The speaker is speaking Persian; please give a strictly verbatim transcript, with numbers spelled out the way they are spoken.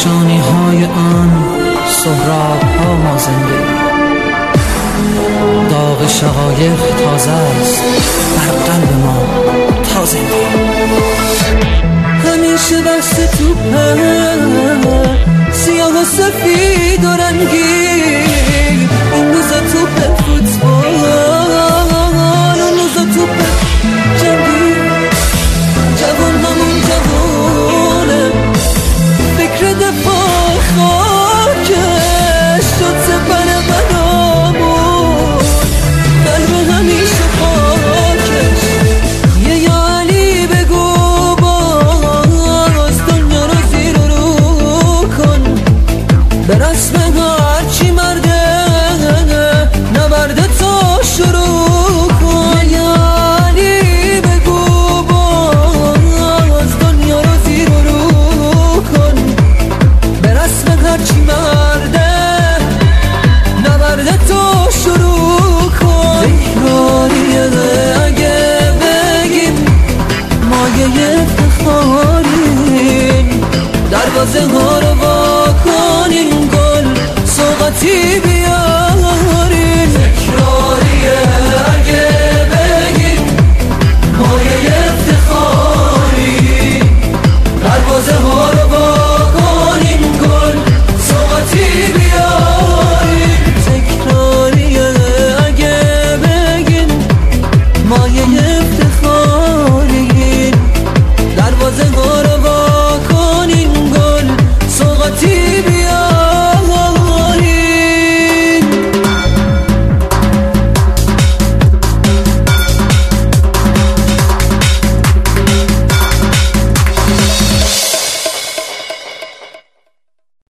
درخشانی های آن سهراب ها مازنده، داغ شقایق تازه است بر قلب ما تازه. همیشه بست توپه سیاه و سفید و رنگی، این روزا توپ فوتبال، اون روزا توپ جنگی. جوان همون جوانه، فکر دفاع خاکش شد سپر منامون، قلب همیشه خاکش. یه یا علی بگو باز دنیا رو زیر و رو کن، به رسم هرچی مرده نبرده تا شروع کن. یا علی بگو باز دنیا رو زیر و رو کن، به رسم هرچی مرده نبرده تا شروع کن. تکراریه اگه بگیم مایه افتخاریم، دروازه ها رو وا کنیم، گل سوقاتی